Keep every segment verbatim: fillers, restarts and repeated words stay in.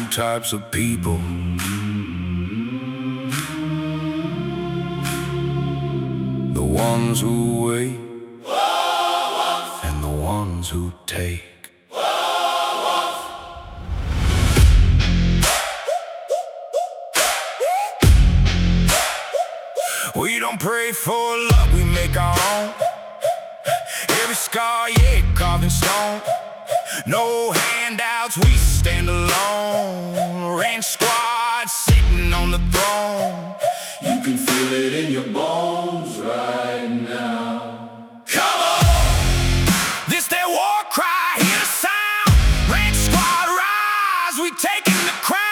types of people. The ones who wait and the ones who take. We don't pray for luck, we make our own. Every scar, yeah, carved in stone. No handouts, we stand alone. Ranch squad sitting on the throne. You can feel it in your bones right now. Come on! This that war cry, hear the sound. Ranch squad rise, we taking the crown.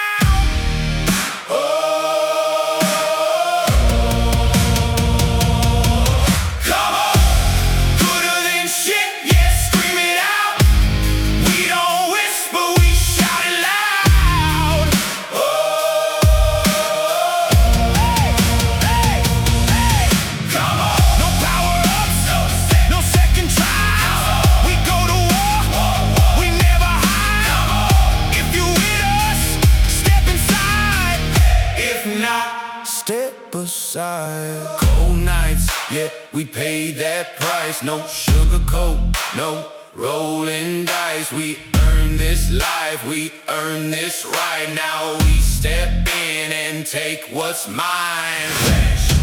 Step aside. Cold nights, yeah, we paid that price. No sugarcoat, no rolling dice. We earn this life, we earn this right. Now we step in and take what's mine.